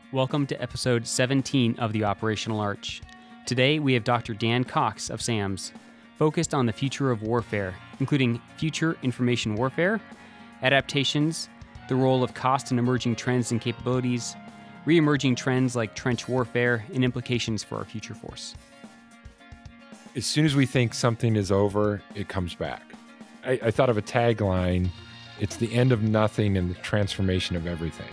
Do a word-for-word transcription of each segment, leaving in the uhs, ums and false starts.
Welcome to episode seventeen of the Operational Arch. Today we have Doctor Dan Cox of SAMS, focused on the future of warfare, including future information warfare, adaptations, the role of cost and emerging trends and capabilities, re-emerging trends like trench warfare, and implications for our future force. As soon as we think something is over, it comes back. I, I thought of a tagline, it's the end of nothing and the transformation of everything.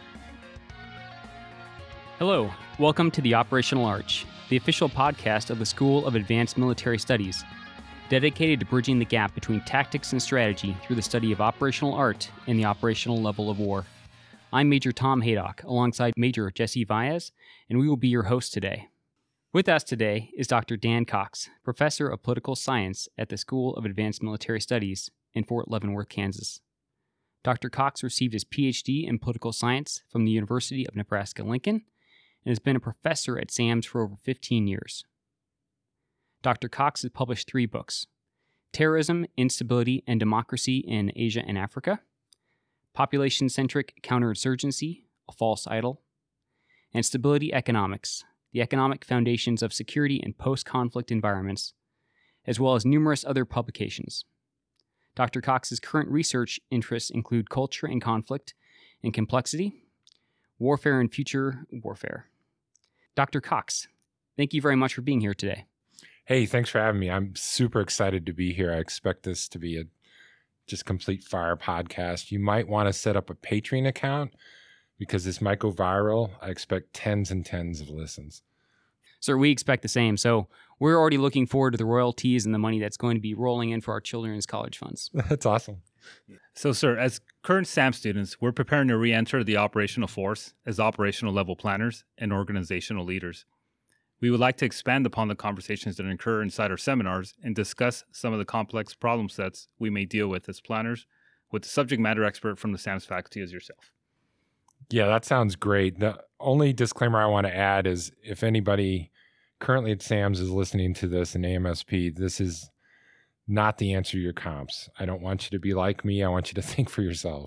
Hello, welcome to the Operational Arch, the official podcast of the School of Advanced Military Studies, dedicated to bridging the gap between tactics and strategy through the study of operational art and the operational level of war. I'm Major Tom Haydock, alongside Major Jesse Valles, and we will be your hosts today. With us today is Doctor Dan Cox, Professor of Political Science at the School of Advanced Military Studies in Fort Leavenworth, Kansas. Doctor Cox received his P H D in Political Science from the University of Nebraska-Lincoln and has been a professor at SAMS for over fifteen years. Doctor Cox has published three books: Terrorism, Instability, and Democracy in Asia and Africa, Population-Centric Counterinsurgency, A False Idol, and Stability Economics, the Economic Foundations of Security in Post-Conflict Environments, as well as numerous other publications. Doctor Cox's current research interests include culture and conflict and complexity, warfare and future warfare. Doctor Cox, thank you very much for being here today. Hey, thanks for having me. I'm super excited to be here. I expect this to be a just complete fire podcast. You might want to set up a Patreon account because this might go viral. I expect tens and tens of listens. Sir, we expect the same. So we're already looking forward to the royalties and the money that's going to be rolling in for our children's college funds. That's awesome. So, sir, as current SAM students, we're preparing to re-enter the operational force as operational level planners and organizational leaders. We would like to expand upon the conversations that occur inside our seminars and discuss some of the complex problem sets we may deal with as planners with a subject matter expert from the SAMS faculty as yourself. Yeah, that sounds great. The only disclaimer I want to add is if anybody currently at SAMS is listening to this in A M S P, this is not the answer to your comps. I don't want you to be like me. I want you to think for yourself.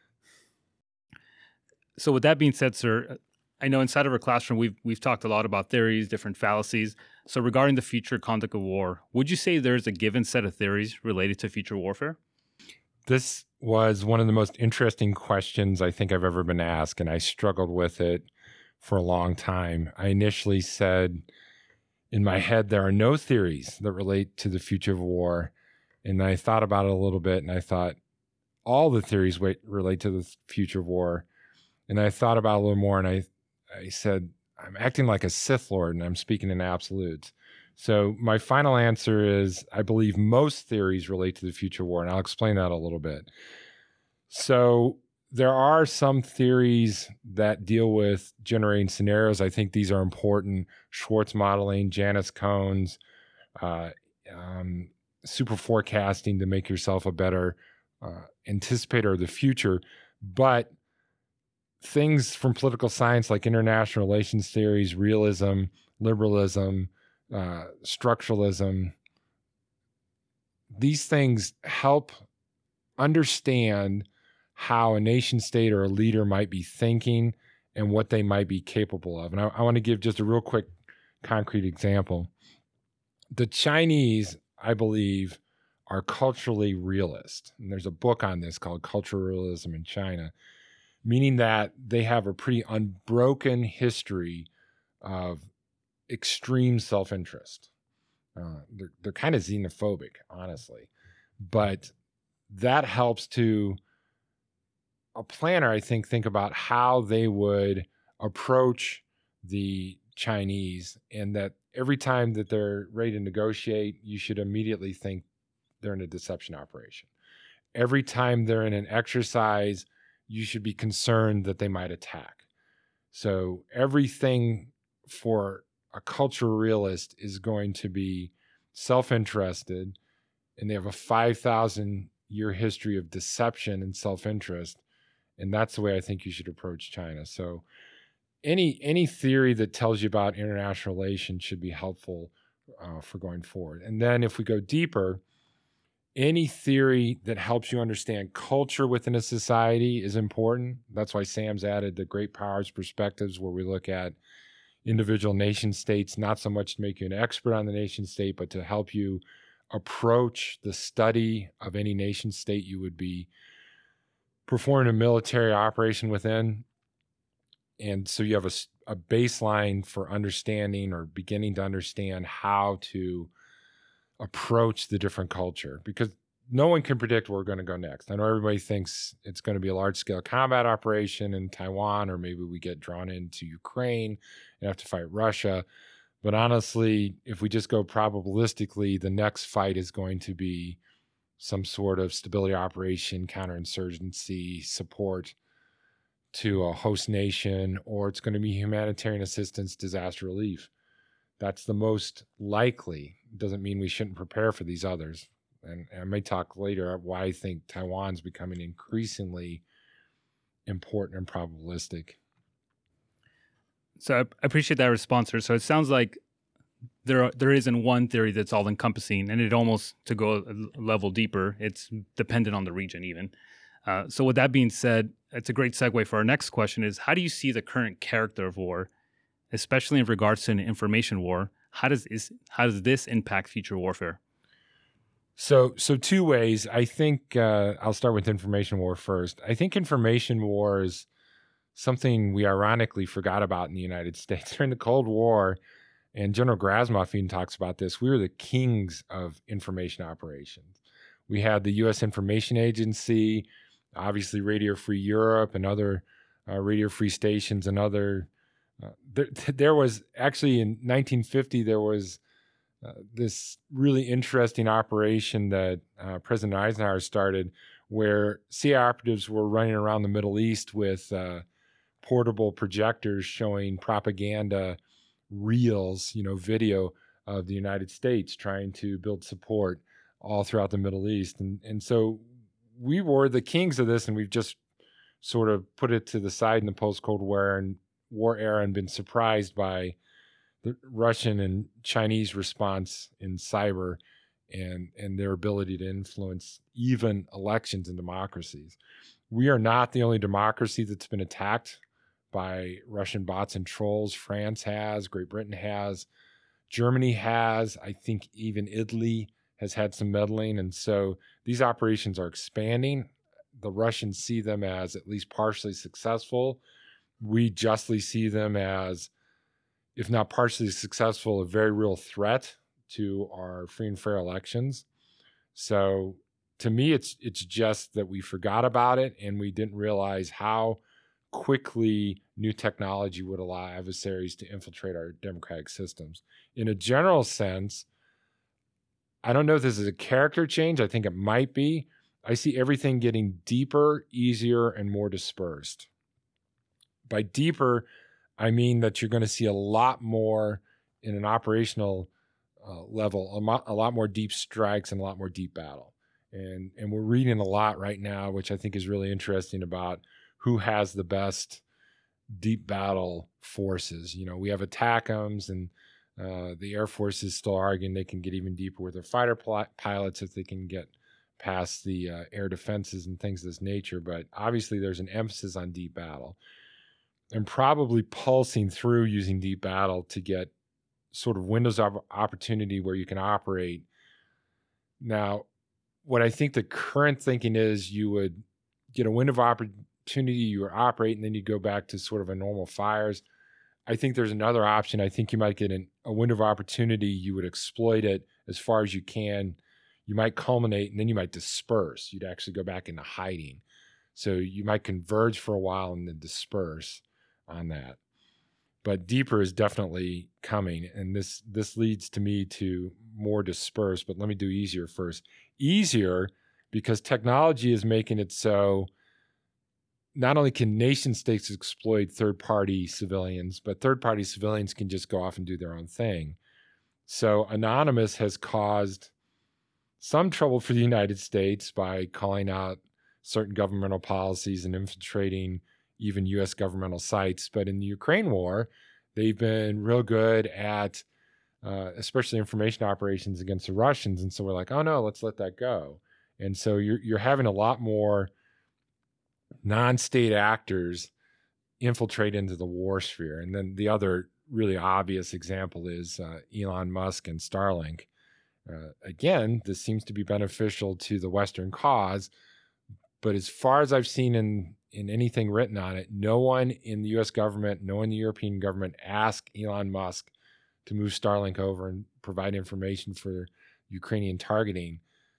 So with that being said, sir, I know inside of our classroom, we've we've talked a lot about theories, different fallacies. So regarding the future conduct of war, would you say there's a given set of theories related to future warfare? This was one of the most interesting questions I think I've ever been asked, and I struggled with it for a long time. I initially said, in my head, there are no theories that relate to the future of war. And then I thought about it a little bit, and I thought all the theories wait, relate to the future of war. And I thought about it a little more, and I, I said, I'm acting like a Sith Lord, and I'm speaking in absolutes. So my final answer is I believe most theories relate to the future of war, and I'll explain that a little bit. So there are some theories that deal with generating scenarios. I think these are important. Schwartz modeling, Janus cones, uh, um, super forecasting to make yourself a better uh, anticipator of the future. But things from political science like international relations theories, realism, liberalism, uh, structuralism, these things help understand how a nation state or a leader might be thinking and what they might be capable of. And I, I want to give just a real quick concrete example. The Chinese, I believe, are culturally realist. And there's a book on this called Cultural Realism in China, meaning that they have a pretty unbroken history of extreme self-interest. Uh, they're, they're kind of xenophobic, honestly. But that helps to a planner, I think, think about how they would approach the Chinese, and that every time that they're ready to negotiate, you should immediately think they're in a deception operation. Every time they're in an exercise, you should be concerned that they might attack. So everything for a cultural realist is going to be self-interested, and they have a five thousand year history of deception and self-interest. And that's the way I think you should approach China. So any any theory that tells you about international relations should be helpful uh, for going forward. And then if we go deeper, any theory that helps you understand culture within a society is important. That's why Sam's added the Great Powers Perspectives, where we look at individual nation states, not so much to make you an expert on the nation state, but to help you approach the study of any nation state you would be performing a military operation within. And so you have a, a baseline for understanding or beginning to understand how to approach the different culture, because no one can predict where we're going to go next. I know everybody thinks it's going to be a large-scale combat operation in Taiwan, or maybe we get drawn into Ukraine and have to fight Russia. But honestly, if we just go probabilistically, the next fight is going to be some sort of stability operation, counterinsurgency, support to a host nation, or it's going to be humanitarian assistance, disaster relief. That's the most likely. Doesn't mean we shouldn't prepare for these others. And, and I may talk later why I think Taiwan's becoming increasingly important and probabilistic. So I appreciate that response, sir. So it sounds like there are, there isn't one theory that's all encompassing, and it almost, to go a level deeper, it's dependent on the region even. Uh, so with that being said, it's a great segue for our next question is, how do you see the current character of war, especially in regards to an information war? How does is, how does this impact future warfare? So, so two ways. I think uh, I'll start with information war first. I think information war is something we ironically forgot about in the United States during the Cold War, and General Grasmoff even talks about this. We were the kings of information operations. We had the U S Information Agency, obviously Radio Free Europe, and other uh, Radio Free stations, and other. Uh, there, there was actually in nineteen fifty there was uh, this really interesting operation that uh, President Eisenhower started, where C I A operatives were running around the Middle East with uh, portable projectors showing propaganda reels, you know, video of the United States, trying to build support all throughout the Middle East. And, and so we were the kings of this, and we've just sort of put it to the side in the post-Cold War and war era and been surprised by the Russian and Chinese response in cyber and, and their ability to influence even elections in democracies. We are not the only democracy that's been attacked by Russian bots and trolls. France has, Great Britain has, Germany has, I think even Italy has had some meddling. And so these operations are expanding. The Russians see them as at least partially successful. We justly see them as, if not partially successful, a very real threat to our free and fair elections. So to me, it's it's just that we forgot about it, and we didn't realize how quickly new technology would allow adversaries to infiltrate our democratic systems. In a general sense, I don't know if this is a character change. I think it might be. I see everything getting deeper, easier, and more dispersed. By deeper, I mean that you're going to see a lot more in an operational uh, level, a, mo- a lot more deep strikes and a lot more deep battle. And, and we're reading a lot right now, which I think is really interesting, about who has the best deep battle forces. You know, we have ATACMS, and uh, the Air Force is still arguing they can get even deeper with their fighter pl- pilots if they can get past the uh, air defenses and things of this nature. But obviously there's an emphasis on deep battle, and probably pulsing through using deep battle to get sort of windows of opportunity where you can operate. Now, what I think the current thinking is, you would get a window of opportunity, you would operate, and then you go back to sort of a normal fires. I think there's another option. I think you might get an, a window of opportunity, you would exploit it as far as you can. You might culminate, and then you might disperse. You'd actually go back into hiding. So you might converge for a while and then disperse on that. But deeper is definitely coming, and this this leads to me to more dispersed. But let me do easier first. Easier because technology is making it so not only can nation states exploit third-party civilians, but third-party civilians can just go off and do their own thing. So Anonymous has caused some trouble for the United States by calling out certain governmental policies and infiltrating even U S governmental sites. But in the Ukraine war, they've been real good at uh, especially information operations against the Russians. And so we're like, oh no, let's let that go. And so you're you're having a lot more non-state actors infiltrate into the war sphere. And then the other really obvious example is uh, Elon Musk and Starlink. Uh, again, this seems to be beneficial to the Western cause, but as far as I've seen in, in anything written on it, no one in the U S government, no one in the European government asked Elon Musk to move Starlink over and provide information for Ukrainian targeting.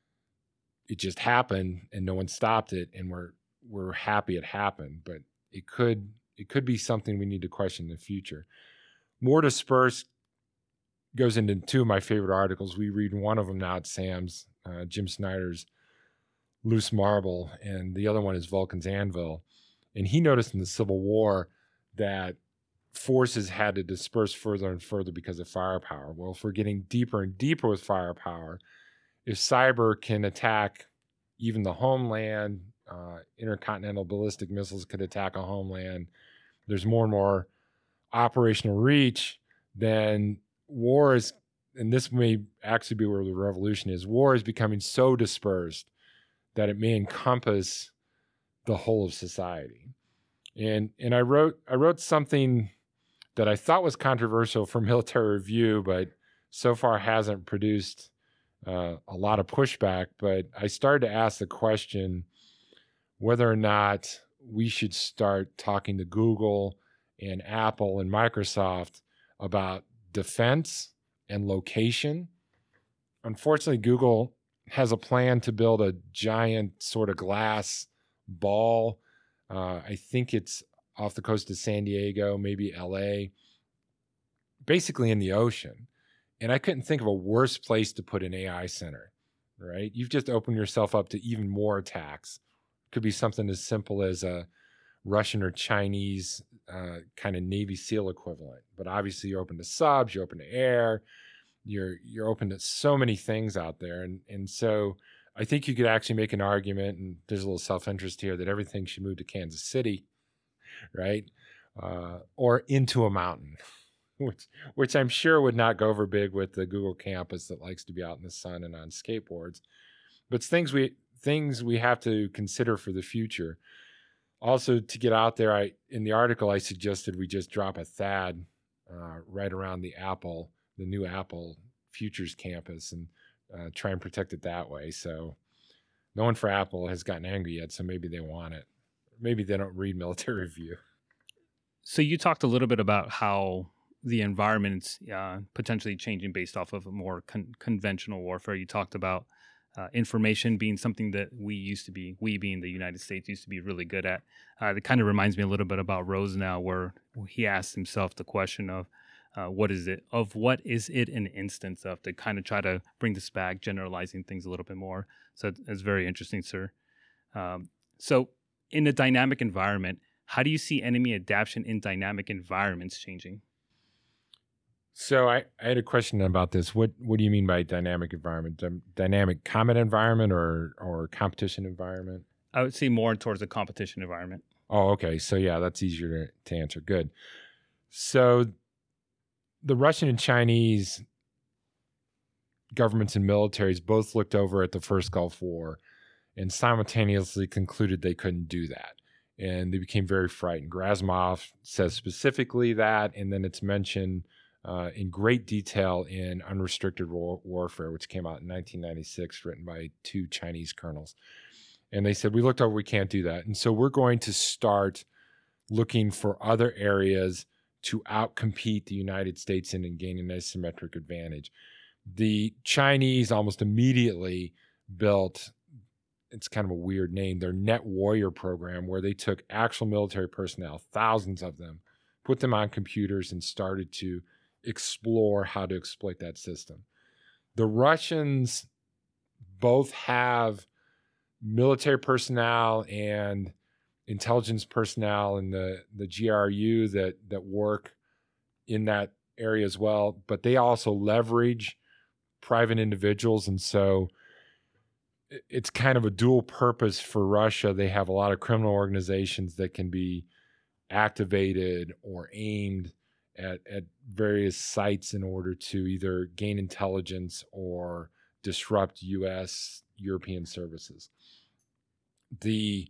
It just happened, and no one stopped it, and we're we're happy it happened. But it could it could be something we need to question in the future. More dispersed goes into two of my favorite articles. We read one of them now at Sam's, uh, Jim Snyder's Loose Marble, and the other one is Vulcan's Anvil. And he noticed in the Civil War that forces had to disperse further and further because of firepower. Well, if we're getting deeper and deeper with firepower, if cyber can attack even the homeland, uh, intercontinental ballistic missiles could attack a homeland, there's more and more operational reach, then war is, and this may actually be where the revolution is, war is becoming so dispersed that it may encompass the whole of society. And and I wrote I wrote something that I thought was controversial for Military Review, but so far hasn't produced uh, a lot of pushback. But I started to ask the question whether or not we should start talking to Google and Apple and Microsoft about defense and location. Unfortunately, Google has a plan to build a giant sort of glass ball. Uh, I think it's off the coast of San Diego, maybe L A, basically in the ocean. And I couldn't think of a worse place to put an A I center, right? You've just opened yourself up to even more attacks. It could be something as simple as a Russian or Chinese uh, kind of Navy SEAL equivalent. But obviously you're open to subs, you're open to air, you're you're open to so many things out there. And, and so I think you could actually make an argument, and there's a little self-interest here, that everything should move to Kansas City, right? Uh, or into a mountain, which which I'm sure would not go over big with the Google campus that likes to be out in the sun and on skateboards. But it's things we things we have to consider for the future. Also, to get out there, I in the article I suggested we just drop a THAAD uh, right around the Apple, the new Apple Futures campus, and uh, try and protect it that way. So no one for Apple has gotten angry yet, so maybe they want it. Maybe they don't read Military Review. So you talked a little bit about how the environment's uh, potentially changing based off of a more con- conventional warfare. You talked about uh, information being something that we used to be, we being the United States, used to be really good at. Uh, it kind of reminds me a little bit about Rosenau, where he asked himself the question of, uh, what is it, of what is it an instance of, to kind of try to bring this back, generalizing things a little bit more. So it's very interesting, sir. Um, so in a dynamic environment, how do you see enemy adaptation in dynamic environments changing? So I, I had a question about this. What what do you mean by dynamic environment? D- dynamic combat environment or or competition environment? I would say more towards a competition environment. Oh, okay. So yeah, that's easier to, to answer. Good. So the Russian and Chinese governments and militaries both looked over at the first Gulf War and simultaneously concluded they couldn't do that. And they became very frightened. Gerasimov says specifically that, and then it's mentioned uh, in great detail in Unrestricted War- Warfare, which came out in nineteen ninety-six, written by two Chinese colonels. And they said, we looked over, we can't do that. And so we're going to start looking for other areas to outcompete the United States in and gain an asymmetric advantage. The Chinese almost immediately built, it's kind of a weird name, their Net Warrior program, where they took actual military personnel, thousands of them, put them on computers and started to explore how to exploit that system. The Russians both have military personnel and intelligence personnel in the, the G R U that, that work in that area as well, but they also leverage private individuals. And so it's kind of a dual purpose for Russia. They have a lot of criminal organizations that can be activated or aimed at, at various sites in order to either gain intelligence or disrupt U S, European services. The,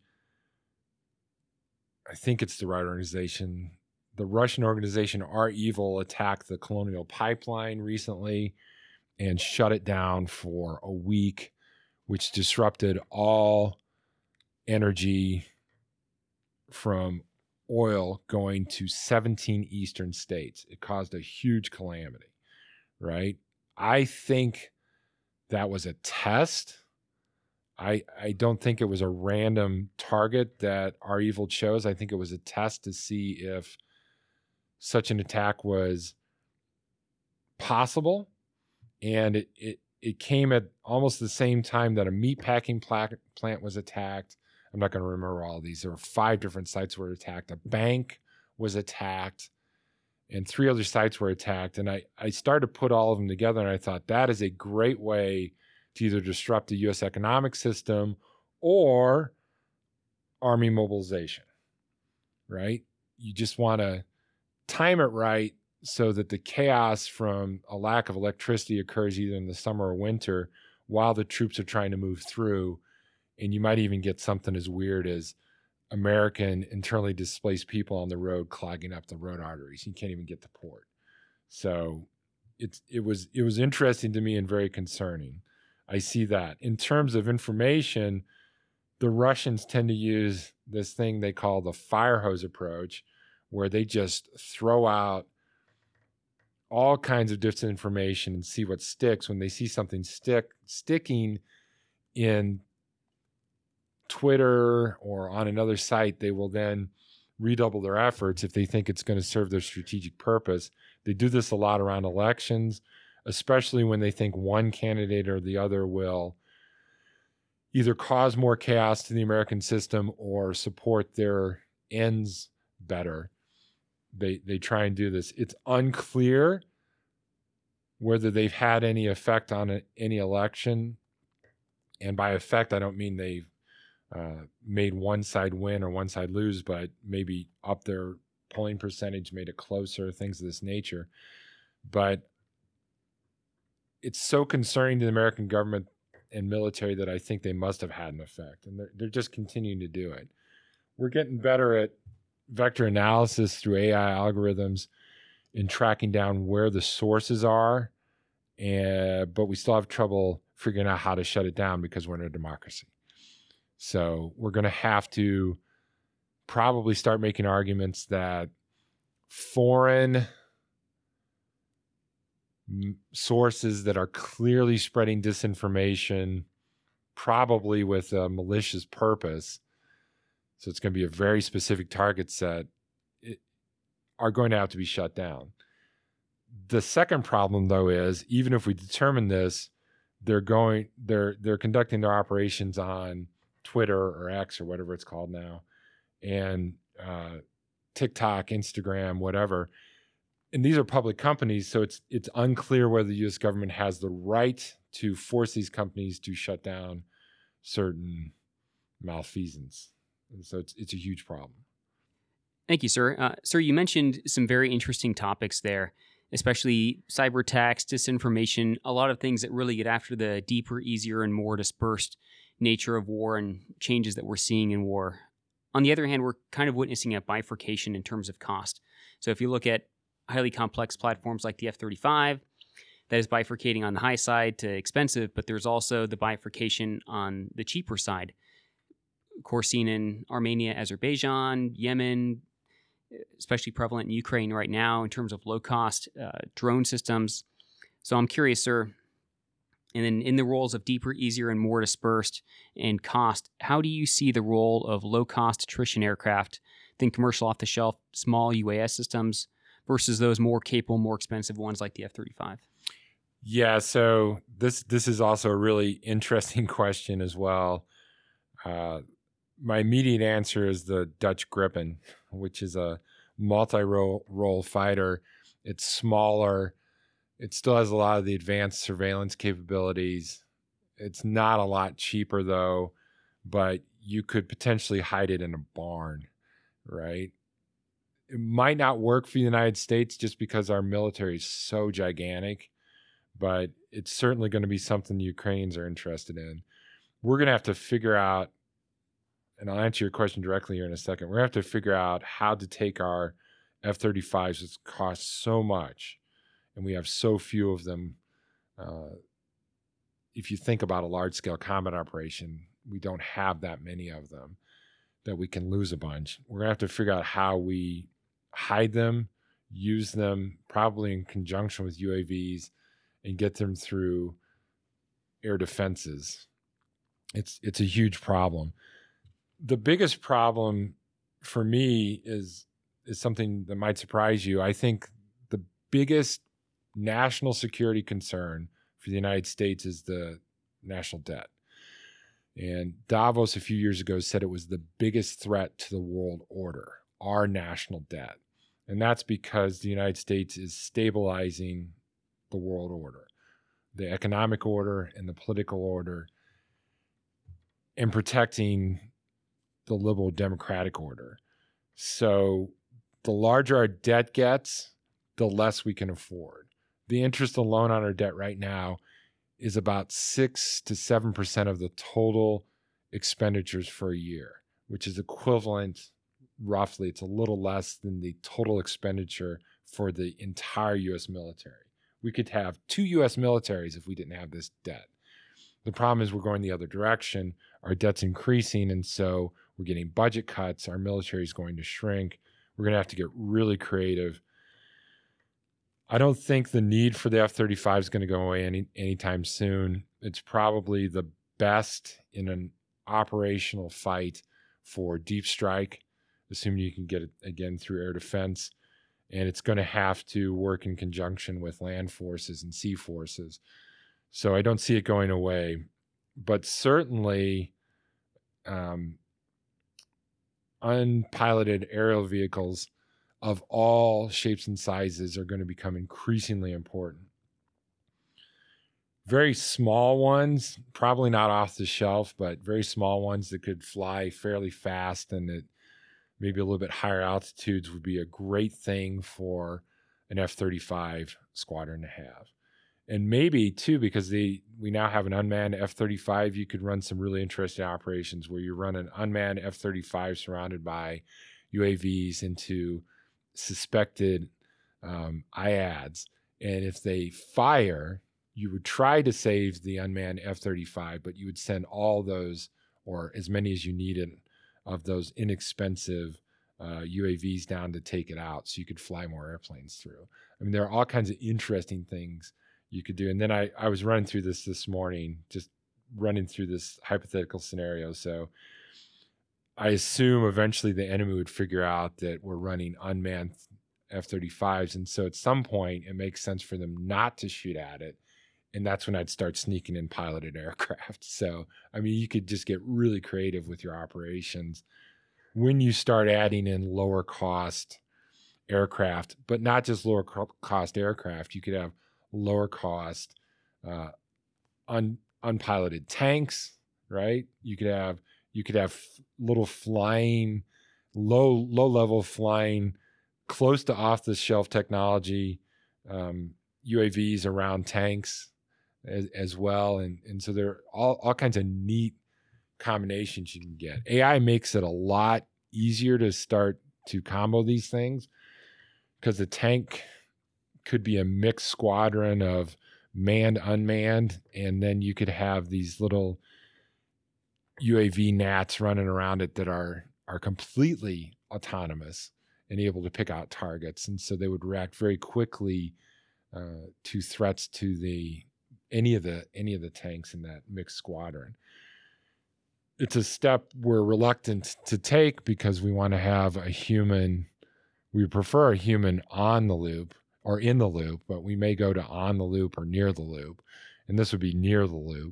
I think it's the right organization, the Russian organization REvil attacked the Colonial Pipeline recently and shut it down for a week, which disrupted all energy from oil going to seventeen eastern states. It caused a huge calamity, right? I think that was a test. I I don't think it was a random target that REvil chose. I think it was a test to see if such an attack was possible. And it, it, it came at almost the same time that a meatpacking pla- plant was attacked. I'm not going to remember all of these. There were five different sites were attacked. A bank was attacked, and three other sites were attacked. And I, I started to put all of them together, and I thought that is a great way to either disrupt the U S economic system or army mobilization, right? You just want to time it right so that the chaos from a lack of electricity occurs either in the summer or winter while the troops are trying to move through. And you might even get something as weird as American internally displaced people on the road clogging up the road arteries. You can't even get to port. So it's it was it was interesting to me and very concerning. I see that. In terms of information, the Russians tend to use this thing they call the fire hose approach, where they just throw out all kinds of disinformation and see what sticks. When they see something stick sticking in Twitter or on another site, they will then redouble their efforts if they think it's going to serve their strategic purpose. They do this a lot around elections, especially when they think one candidate or the other will either cause more chaos to the American system or support their ends better. They they try and do this. It's unclear whether they've had any effect on a, any election. And by effect, I don't mean they've uh, made one side win or one side lose, but maybe up their polling percentage, made it closer, things of this nature. But it's so concerning to the American government and military that I think they must have had an effect. And they're, they're just continuing to do it. We're getting better at vector analysis through A I algorithms in tracking down where the sources are, and, but we still have trouble figuring out how to shut it down because we're in a democracy. So we're going to have to probably start making arguments that foreign sources that are clearly spreading disinformation, probably with a malicious purpose, so it's going to be a very specific target set, it, are going to have to be shut down. The second problem, though, is even if we determine this, they're going, they're they're conducting their operations on Twitter or X or whatever it's called now, and uh, TikTok, Instagram, whatever. And these are public companies, so it's it's unclear whether the U S government has the right to force these companies to shut down certain malfeasance. And so it's it's a huge problem. Thank you, sir. Uh, sir, you mentioned some very interesting topics there, especially cyber attacks, disinformation, a lot of things that really get after the deeper, easier, and more dispersed nature of war and changes that we're seeing in war. On the other hand, we're kind of witnessing a bifurcation in terms of cost. So if you look at highly complex platforms like the F thirty-five, that is bifurcating on the high side to expensive, but there's also the bifurcation on the cheaper side. Of course, seen in Armenia, Azerbaijan, Yemen, especially prevalent in Ukraine right now in terms of low-cost uh, drone systems. So I'm curious, sir, and then in the roles of deeper, easier, and more dispersed and cost, how do you see the role of low-cost attrition aircraft, think commercial off-the-shelf small U A S systems, versus those more capable, more expensive ones like the F thirty-five? Yeah, so this this is also a really interesting question as well. Uh, my immediate answer is the Dutch Gripen, which is a multi-role fighter. It's smaller. It still has a lot of the advanced surveillance capabilities. It's not a lot cheaper, though, but you could potentially hide it in a barn, right? it might not work for the United States just because our military is so gigantic, but it's certainly going to be something the Ukrainians are interested in. We're going to have to figure out, and I'll answer your question directly here in a second, we're going to have to figure out how to take our F thirty-fives, which cost so much, and we have so few of them. Uh, if you think about a large-scale combat operation, we don't have that many of them that we can lose a bunch. We're going to have to figure out how we hide them, use them, probably in conjunction with U A Vs, and get them through air defenses. It's it's a huge problem. The biggest problem for me is is something that might surprise you. I think the biggest national security concern for the United States is the national debt. And Davos a few years ago said it was the biggest threat to the world order, our national debt. And that's because the United States is stabilizing the world order, the economic order and the political order, and protecting the liberal democratic order. So the larger our debt gets, the less we can afford. The interest alone on our debt right now is about six to seven percent of the total expenditures for a year, which is equivalent, roughly, it's a little less than the total expenditure for the entire U S military. We could have two U S militaries if we didn't have this debt. The problem is we're going the other direction. Our debt's increasing, and so we're getting budget cuts. Our military is going to shrink. We're going to have to get really creative. I don't think the need for the F thirty-five is going to go away any anytime soon. It's probably the best in an operational fight for deep strike, assuming you can get it again through air defense. And it's going to have to work in conjunction with land forces and sea forces. So I don't see it going away. But certainly, um, unpiloted aerial vehicles of all shapes and sizes are going to become increasingly important. Very small ones, probably not off the shelf, but very small ones that could fly fairly fast and at maybe a little bit higher altitudes would be a great thing for an F thirty-five squadron to have. And maybe, too, because they we now have an unmanned F thirty-five, you could run some really interesting operations where you run an unmanned F thirty-five surrounded by U A Vs into suspected um, I A Ds. And if they fire, you would try to save the unmanned F thirty-five, but you would send all those, or as many as you needed, of those inexpensive uh, U A Vs down to take it out so you could fly more airplanes through. I mean, there are all kinds of interesting things you could do. And then I, I was running through this this morning, just running through this hypothetical scenario. So I assume eventually the enemy would figure out that we're running unmanned F thirty-fives. And so at some point, it makes sense for them not to shoot at it. And that's when I'd start sneaking in piloted aircraft. So, I mean, you could just get really creative with your operations when you start adding in lower cost aircraft, but not just lower co- cost aircraft. You could have lower cost uh, un, unpiloted tanks, right? You could have you could have little flying, low low level flying, close to off the shelf technology um, U A Vs around tanks as, as well, and and so there are all all kinds of neat combinations you can get. A I makes it a lot easier to start to combo these things because the tank could be a mixed squadron of manned, unmanned, and then you could have these little U A V gnats running around it that are are completely autonomous and able to pick out targets, and so they would react very quickly uh, to threats to the any of the any of the tanks in that mixed squadron. It's a step we're reluctant to take because we want to have a human. We prefer a human on the loop or in the loop, but we may go to on the loop or near the loop, and this would be near the loop.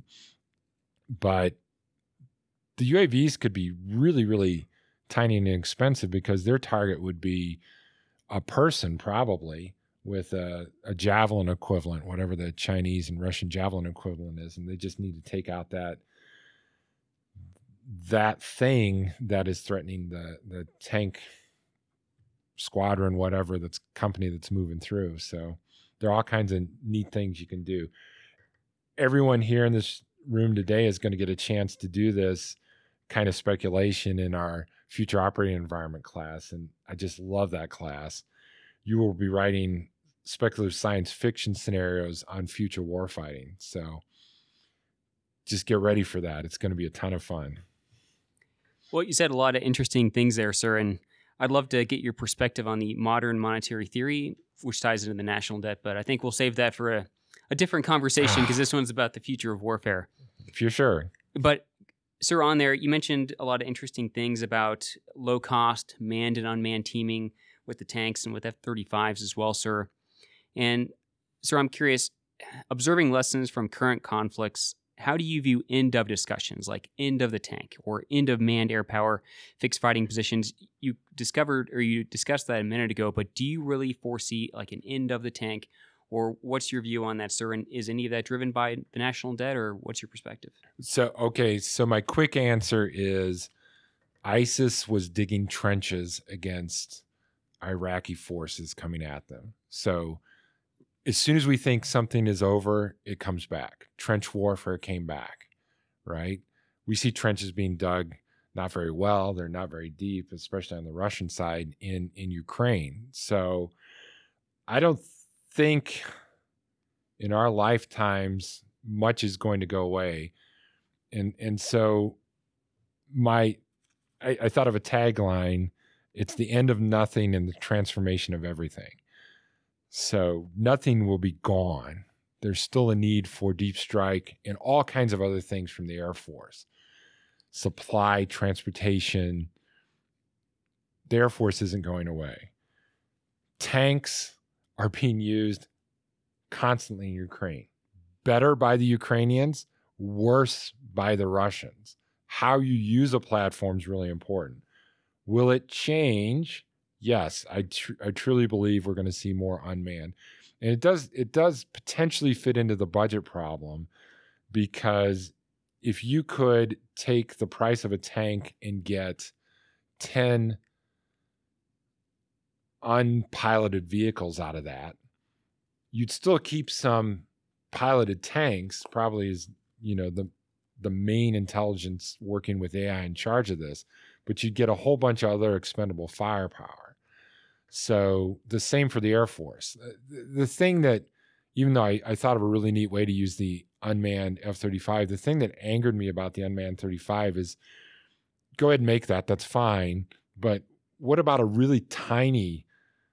But the U A Vs could be really, really tiny and inexpensive because their target would be a person probably with a, a Javelin equivalent, whatever the Chinese and Russian Javelin equivalent is, and they just need to take out that that thing that is threatening the, the tank squadron, whatever that's company that's moving through. So there are all kinds of neat things you can do. Everyone here in this room today is going to get a chance to do this kind of speculation in our future operating environment class. And I just love that class. You will be writing speculative science fiction scenarios on future warfighting. So just get ready for that. It's going to be a ton of fun. Well, you said a lot of interesting things there, sir, and I'd love to get your perspective on the modern monetary theory, which ties into the national debt, but I think we'll save that for a, a different conversation because this one's about the future of warfare. For sure. But, sir, on there, you mentioned a lot of interesting things about low-cost manned and unmanned teaming with the tanks and with F thirty-fives as well, sir. And, sir, I'm curious, observing lessons from current conflicts, how do you view end of discussions, like end of the tank or end of manned air power, fixed fighting positions? You discovered or you discussed that a minute ago, but do you really foresee like an end of the tank, or what's your view on that, sir? And is any of that driven by the national debt, or what's your perspective? So, okay, so my quick answer is ISIS was digging trenches against Iraqi forces coming at them. So as soon as we think something is over, it comes back. Trench warfare came back, right? We see trenches being dug not very well. They're not very deep, especially on the Russian side in, in Ukraine. So I don't think in our lifetimes much is going to go away. And and so my I, I thought of a tagline. It's the end of nothing and the transformation of everything. So nothing will be gone. There's still a need for deep strike and all kinds of other things from the Air Force. Supply, transportation. The Air Force isn't going away. Tanks are being used constantly in Ukraine. Better by the Ukrainians, worse by the Russians. How you use a platform is really important. Will it change? Yes, I tr- I truly believe we're going to see more unmanned. And it does it does potentially fit into the budget problem, because if you could take the price of a tank and get ten unpiloted vehicles out of that, you'd still keep some piloted tanks, probably is, you know, the the main intelligence working with A I in charge of this, but you'd get a whole bunch of other expendable firepower. So the same for the Air Force. The, the thing that, even though I, I thought of a really neat way to use the unmanned F thirty-five, the thing that angered me about the unmanned thirty-five is, go ahead and make that, that's fine. But what about a really tiny,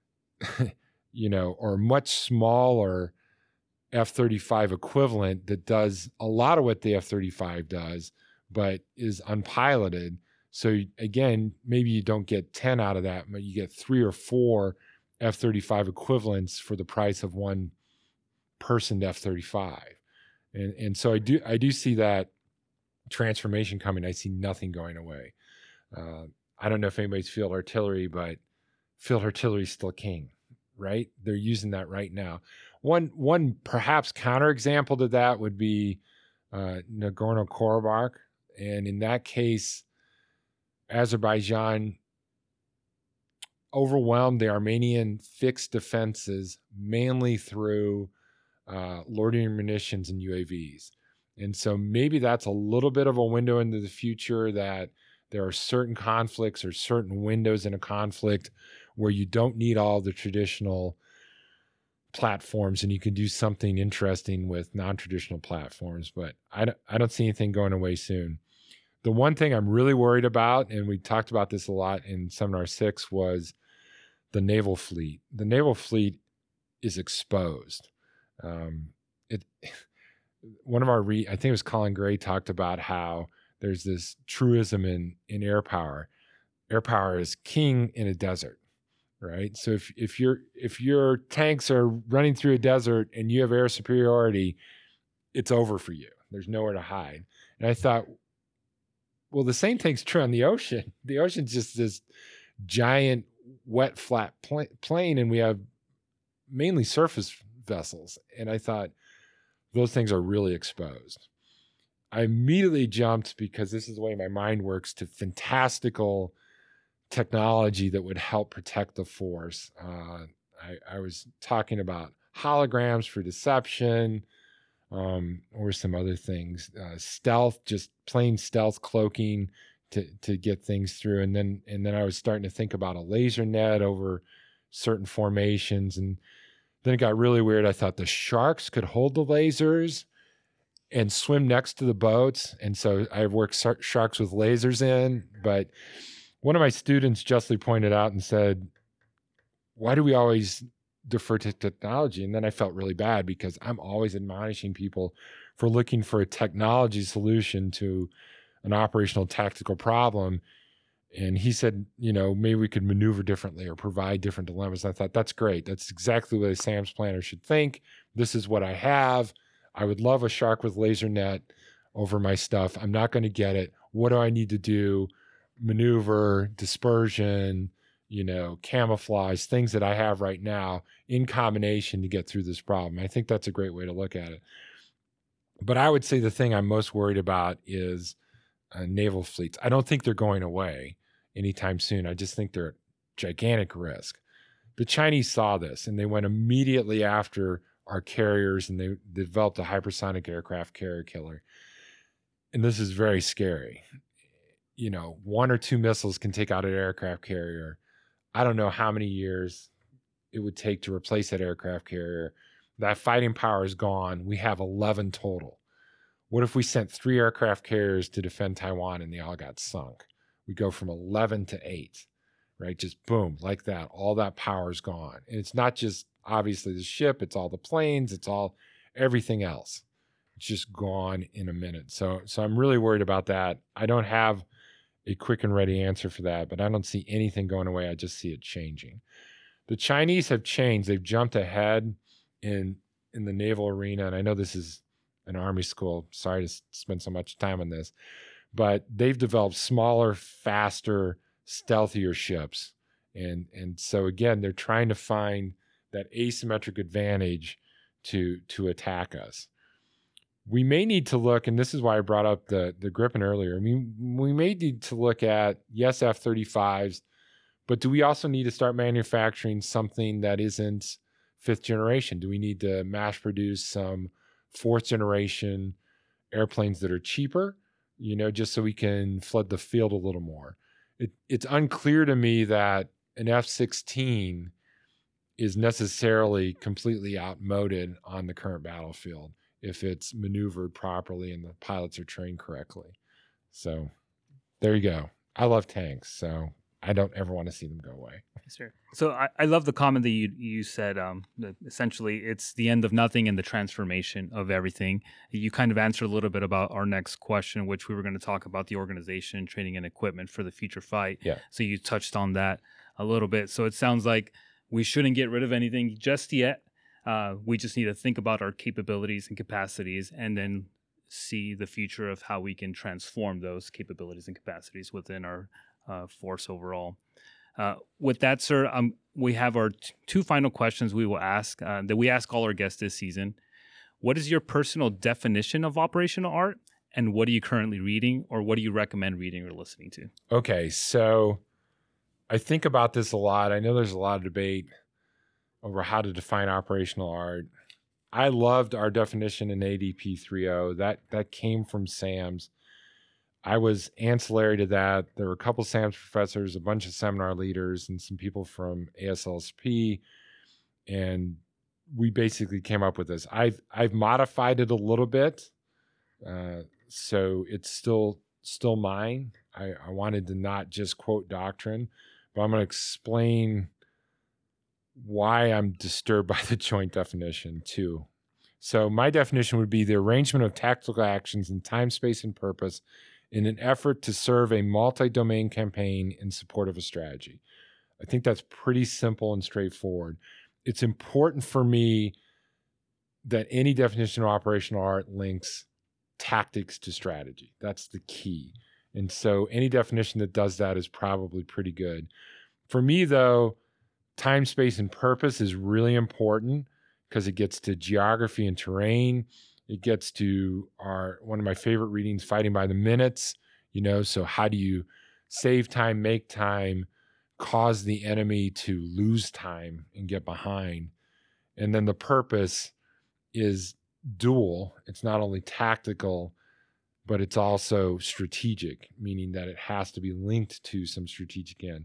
you know, or much smaller F thirty-five equivalent that does a lot of what the F thirty-five does, but is unpiloted? So again, maybe you don't get ten out of that, but you get three or four F thirty-five equivalents for the price of one person F thirty-five. And and so I do I do see that transformation coming. I see nothing going away. Uh, I don't know if anybody's field artillery, but field artillery is still king, right? They're using that right now. One one perhaps counterexample to that would be uh, Nagorno-Karabakh, and in that case, Azerbaijan overwhelmed the Armenian fixed defenses mainly through uh, loitering munitions and U A Vs. And so maybe that's a little bit of a window into the future, that there are certain conflicts or certain windows in a conflict where you don't need all the traditional platforms and you can do something interesting with non-traditional platforms. But I don't, I don't see anything going away soon. The one thing I'm really worried about, and we talked about this a lot in Seminar six, was the naval fleet. The naval fleet is exposed. Um, it, one of our, re, I think it was Colin Gray, talked about how there's this truism in, in air power. Air power is king in a desert, right? So if, if, your if your tanks are running through a desert and you have air superiority, it's over for you. There's nowhere to hide. And I thought, well, the same thing's true on the ocean. The ocean's just this giant, wet, flat pl- plain, and we have mainly surface vessels. And I thought, those things are really exposed. I immediately jumped, because this is the way my mind works, to fantastical technology that would help protect the force. Uh, I, I was talking about holograms for deception, um, or some other things, uh, stealth, just plain stealth cloaking to to get things through, and then and then I was starting to think about a laser net over certain formations, and then it got really weird. I thought the sharks could hold the lasers and swim next to the boats, and so I worked sharks with lasers in. But one of my students justly pointed out and said, why do we always defer to technology? And then I felt really bad because I'm always admonishing people for looking for a technology solution to an operational tactical problem. And he said, you know, maybe we could maneuver differently or provide different dilemmas. And I thought, that's great. That's exactly what a SAMS planner should think. This is what I have. I would love a shark with laser net over my stuff. I'm not going to get it. What do I need to do? Maneuver, dispersion, you know, camouflage, things that I have right now in combination to get through this problem. I think that's a great way to look at it. But I would say the thing I'm most worried about is uh, naval fleets. I don't think they're going away anytime soon. I just think they're at gigantic risk. The Chinese saw this and they went immediately after our carriers, and they developed a hypersonic aircraft carrier killer. And this is very scary. You know, one or two missiles can take out an aircraft carrier. I don't know how many years it would take to replace that aircraft carrier. That fighting power is gone. We have eleven total. What if we sent three aircraft carriers to defend Taiwan and they all got sunk? We go from eleven to eight, right? Just boom, like that. All that power is gone. And it's not just obviously the ship, it's all the planes, it's all everything else. It's just gone in a minute. So, so I'm really worried about that. I don't have a quick and ready answer for that, but I don't see anything going away. I just see it changing. The Chinese have changed. They've jumped ahead in in the naval arena. And I know this is an Army school. Sorry to spend so much time on this, but they've developed smaller, faster, stealthier ships. And, and so again, they're trying to find that asymmetric advantage to, to attack us. We may need to look, and this is why I brought up the, the Gripen earlier. I mean, we may need to look at, yes, F thirty-fives, but do we also need to start manufacturing something that isn't fifth generation? Do we need to mass produce some fourth generation airplanes that are cheaper, you know, just so we can flood the field a little more? It, it's unclear to me that an F sixteen is necessarily completely outmoded on the current battlefield if it's maneuvered properly and the pilots are trained correctly. So there you go. I love tanks, so I don't ever want to see them go away. Sure. So I, I love the comment that you you said, um, that essentially it's the end of nothing and the transformation of everything. You kind of answered a little bit about our next question, which we were going to talk about the organization, training, and equipment for the future fight. Yeah. So you touched on that a little bit. So it sounds like we shouldn't get rid of anything just yet. Uh, we just need to think about our capabilities and capacities and then see the future of how we can transform those capabilities and capacities within our uh, force overall. Uh, with that, sir, um, we have our t- two final questions we will ask uh, that we ask all our guests this season. What is your personal definition of operational art, and what are you currently reading, or what do you recommend reading or listening to? Okay, so I think about this a lot. I know there's a lot of debate over how to define operational art. I loved our definition in A D P three point oh. That that came from SAMS. I was ancillary to that. There were a couple SAMS professors, a bunch of seminar leaders, and some people from A S L S P, and we basically came up with this. I've I've modified it a little bit, uh, so it's still still mine. I, I wanted to not just quote doctrine, but I'm going to explain why I'm disturbed by the joint definition too. So my definition would be the arrangement of tactical actions in time, space, and purpose in an effort to serve a multi-domain campaign in support of a strategy. I think that's pretty simple and straightforward. It's important for me that any definition of operational art links tactics to strategy. That's the key. And so any definition that does that is probably pretty good. For me, though, time, space, and purpose is really important because it gets to geography and terrain. It gets to our one of my favorite readings, Fighting by the Minutes. You know, so how do you save time, make time, cause the enemy to lose time and get behind. And then the purpose is dual. It's not only tactical, but it's also strategic, meaning that it has to be linked to some strategic end.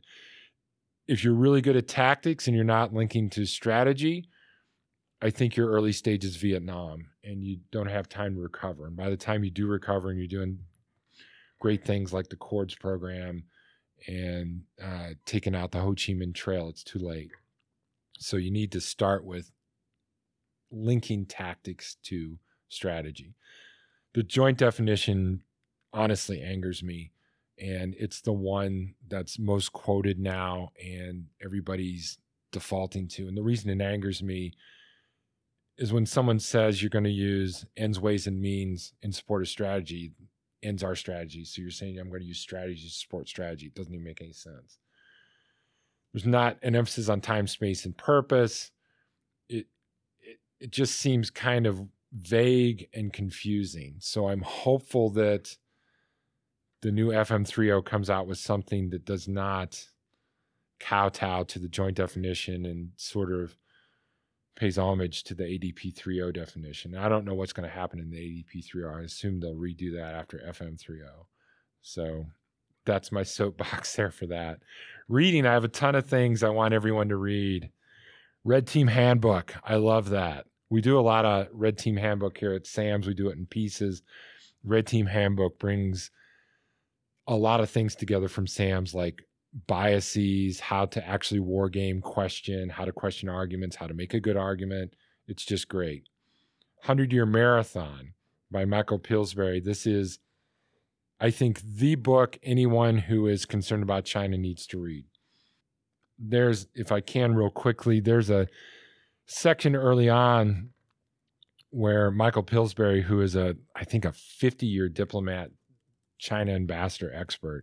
If you're really good at tactics and you're not linking to strategy, I think your early stage is Vietnam and you don't have time to recover. And by the time you do recover and you're doing great things like the Accords program and uh, taking out the Ho Chi Minh Trail, it's too late. So you need to start with linking tactics to strategy. The joint definition honestly angers me, and it's the one that's most quoted now and everybody's defaulting to. And the reason it angers me is when someone says you're going to use ends, ways, and means in support of strategy. Ends are strategy. So you're saying I'm going to use strategy to support strategy. It doesn't even make any sense. There's not an emphasis on time, space, and purpose. It, it, it just seems kind of vague and confusing. So I'm hopeful that the new F M three point oh comes out with something that does not kowtow to the joint definition and sort of pays homage to the A D P three point oh definition. I don't know what's going to happen in the A D P three point oh. I assume they'll redo that after F M three point oh. So that's my soapbox there for that. Reading, I have a ton of things I want everyone to read. Red Team Handbook. I love that. We do a lot of Red Team Handbook here at SAMS. We do it in pieces. Red Team Handbook brings a lot of things together from SAMS, like biases, how to actually war game question, how to question arguments, how to make a good argument. It's just great. hundred-Year Marathon by Michael Pillsbury. This is, I think, the book anyone who is concerned about China needs to read. There's, if I can real quickly, there's a section early on where Michael Pillsbury, who is a, I think, a fifty-year diplomat, China ambassador expert,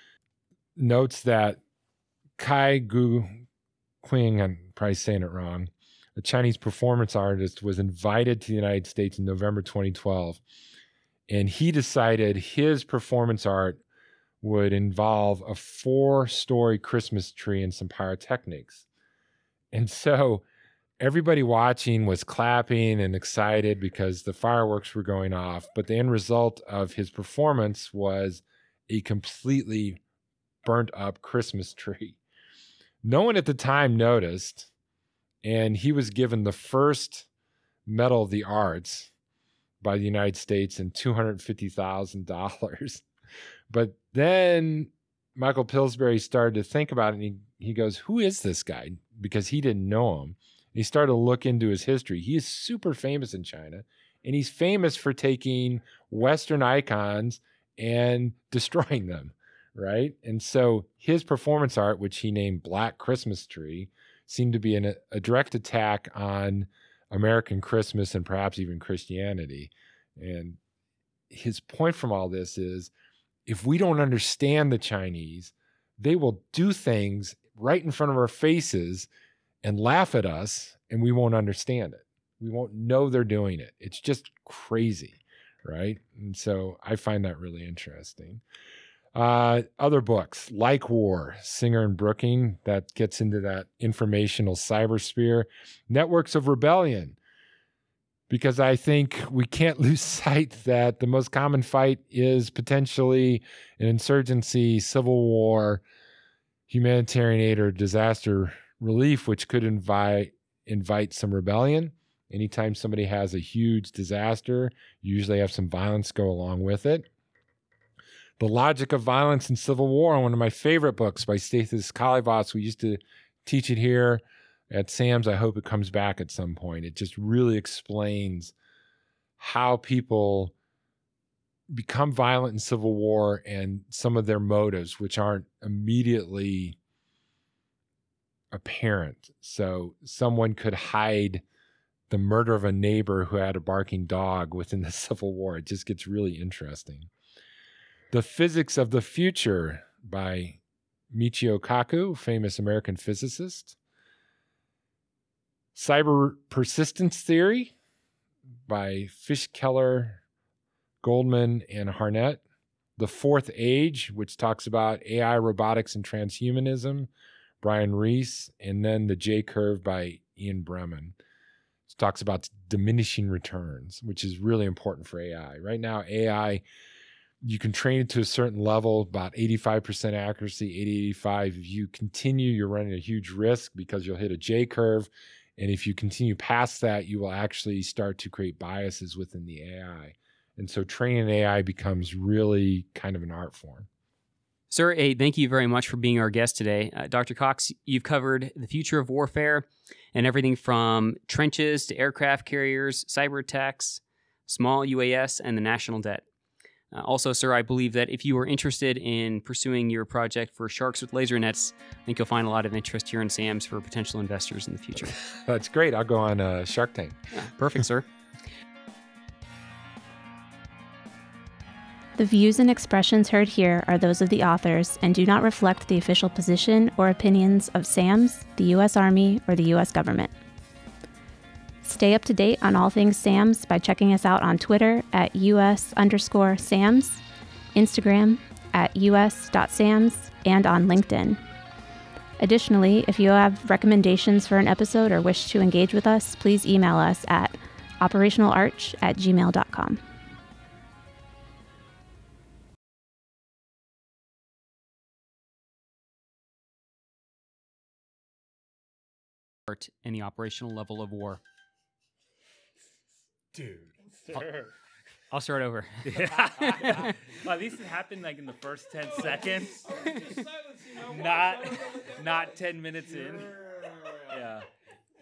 notes that Kai Gu Qing, I'm probably saying it wrong, a Chinese performance artist, was invited to the United States in November twenty twelve. And he decided his performance art would involve a four-story Christmas tree and some pyrotechnics. And so everybody watching was clapping and excited because the fireworks were going off. But the end result of his performance was a completely burnt up Christmas tree. No one at the time noticed, and he was given the first Medal of the Arts by the United States and two hundred fifty thousand dollars. But then Michael Pillsbury started to think about it, and he, he goes, who is this guy? Because he didn't know him. He started to look into his history. He is super famous in China, and he's famous for taking Western icons and destroying them, right? And so his performance art, which he named Black Christmas Tree, seemed to be an, a direct attack on American Christmas and perhaps even Christianity. And his point from all this is, if we don't understand the Chinese, they will do things right in front of our faces and laugh at us, and we won't understand it. We won't know they're doing it. It's just crazy, right? And so I find that really interesting. Uh, other books, Like War, Singer and Brooking, that gets into that informational cybersphere. Networks of Rebellion, because I think we can't lose sight that the most common fight is potentially an insurgency, civil war, humanitarian aid, or disaster relief, which could invite invite some rebellion. Anytime somebody has a huge disaster, you usually have some violence go along with it. The Logic of Violence and Civil War, one of my favorite books by Stathis Kalyvas. We used to teach it here at SAMS. I hope it comes back at some point. It just really explains how people become violent in civil war and some of their motives, which aren't immediately apparent. So someone could hide the murder of a neighbor who had a barking dog within the Civil War. It just gets really interesting. The Physics of the Future by Michio Kaku, famous American physicist. Cyber Persistence Theory by Fishkeller, Goldman, and Harnett. The Fourth Age, which talks about A I, robotics, and transhumanism. Brian Reese, and then The J Curve by Ian Bremen. It talks about diminishing returns, which is really important for A I. Right now, A I, you can train it to a certain level, about eighty-five percent accuracy, eighty, eighty-five. If you continue, you're running a huge risk because you'll hit a J curve. And if you continue past that, you will actually start to create biases within the A I. And so training A I becomes really kind of an art form. Sir, hey, thank you very much for being our guest today. Uh, Doctor Cox, you've covered the future of warfare and everything from trenches to aircraft carriers, cyber attacks, small U A S, and the national debt. Uh, also, sir, I believe that if you are interested in pursuing your project for sharks with laser nets, I think you'll find a lot of interest here in SAMS for potential investors in the future. That's great. I'll go on uh, Shark Tank. Yeah, perfect, sir. The views and expressions heard here are those of the authors and do not reflect the official position or opinions of SAMS, the U S Army, or the U S government. Stay up to date on all things SAMS by checking us out on Twitter at US underscore SAMS, Instagram at us.sams, and on LinkedIn. Additionally, if you have recommendations for an episode or wish to engage with us, please email us at operationalarch at gmail dot com. Art and the operational level of war. Dude, I'll, sir. I'll start over. Yeah. Well, at least it happened like in the first ten seconds. Not, not ten minutes in.